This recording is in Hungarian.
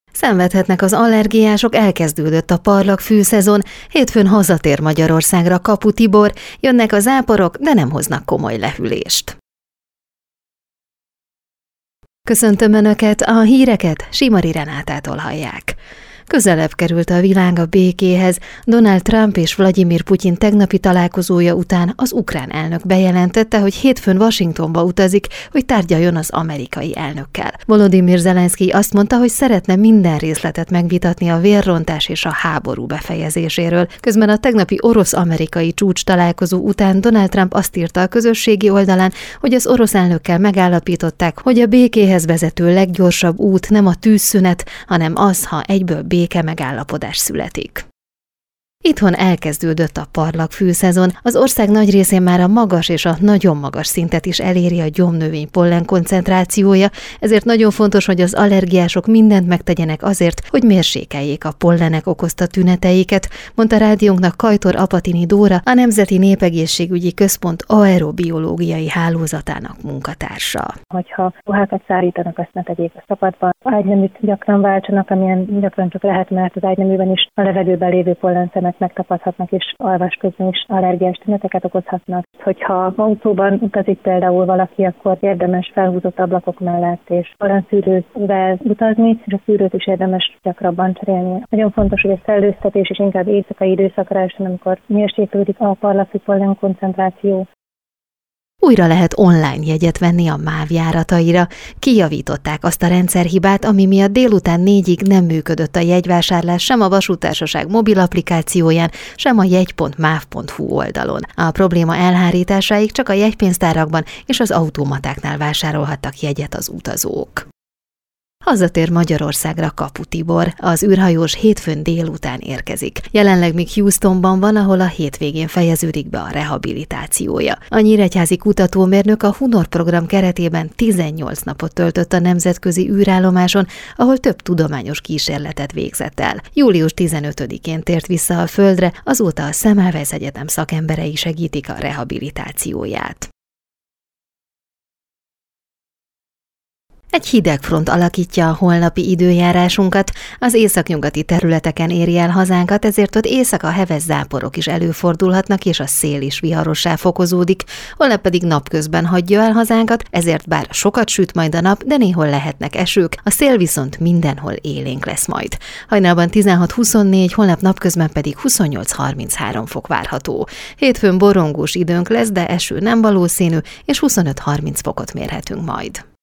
Szenvedhetnek az allergiások, elkezdődött a parlagfű-szezon, hétfőn hazatér Magyarországra Kapu Tibor, jönnek a záporok, de nem hoznak komoly lehűlést. Köszöntöm Önöket, a híreket Simari Renátától hallják. Közelebb került a világ a békéhez. Donald Trump és Vladimir Putyin tegnapi találkozója után az ukrán elnök bejelentette, hogy hétfőn Washingtonba utazik, hogy tárgyaljon az amerikai elnökkel. Volodymyr Zelenszkij azt mondta, hogy szeretne minden részletet megvitatni a vérrontás és a háború befejezéséről. Közben a tegnapi orosz-amerikai csúcs találkozó után Donald Trump azt írta a közösségi oldalán, hogy az orosz elnökkel megállapították, hogy a békéhez vezető leggyorsabb út nem a tűzszünet, hanem az, ha egyből béke megállapodás születik. Itthon elkezdődött a parlagfű-szezon, az ország nagy részén már a magas és a nagyon magas szintet is eléri a gyomnövény pollen koncentrációja, ezért nagyon fontos, hogy az allergiások mindent megtegyenek azért, hogy mérsékeljék a pollenek okozta tüneteiket, mondta rádiónknak Kajtor Apatini Dóra, a Nemzeti Népegészségügyi Központ aerobiológiai hálózatának munkatársa. Hogyha ruhákat szárítanak, azt ne tegyék a szabadban. Ágyneműt gyakran váltsanak, amilyen gyakran csak lehet, mert az ágyneműben is a levegőben lévő pollenszemek megtapadhatnak, és alvás közben is allergiás tüneteket okozhatnak. Hogyha autóban utazik például valaki, akkor érdemes felhúzott ablakok mellett és pollenszűrővel utazni, és a szűrőt is érdemes gyakrabban cserélni. Nagyon fontos, hogy a szellőztetés is inkább éjszakai időszakra essen, amikor mérséklődik a parlagfű pollen koncentráció. Újra lehet online jegyet venni a MÁV járataira. Kijavították azt a rendszerhibát, ami miatt délután 4-ig nem működött a jegyvásárlás sem a vasútársaság mobil applikációján, sem a jegy.mav.hu oldalon. A probléma elhárításáig csak a jegypénztárakban és az automatáknál vásárolhattak jegyet az utazók. Hazatér Magyarországra Kapu Tibor, az űrhajós hétfőn délután érkezik. Jelenleg még Houstonban van, ahol a hétvégén fejeződik be a rehabilitációja. A nyíregyházi kutatómérnök a Hunor program keretében 18 napot töltött a nemzetközi űrállomáson, ahol több tudományos kísérletet végzett el. Július 15-én tért vissza a Földre, azóta a Semmelweis Egyetem szakemberei segítik a rehabilitációját. Egy hidegfront alakítja a holnapi időjárásunkat, az északnyugati területeken éri el hazánkat, ezért ott éjszaka heves záporok is előfordulhatnak, és a szél is viharossá fokozódik, holnap pedig napközben hagyja el hazánkat, ezért bár sokat süt majd a nap, de néhol lehetnek esők, a szél viszont mindenhol élénk lesz majd. Hajnalban 16-24, holnap napközben pedig 28-33 fok várható. Hétfőn borongós időnk lesz, de eső nem valószínű, és 25-30 fokot mérhetünk majd.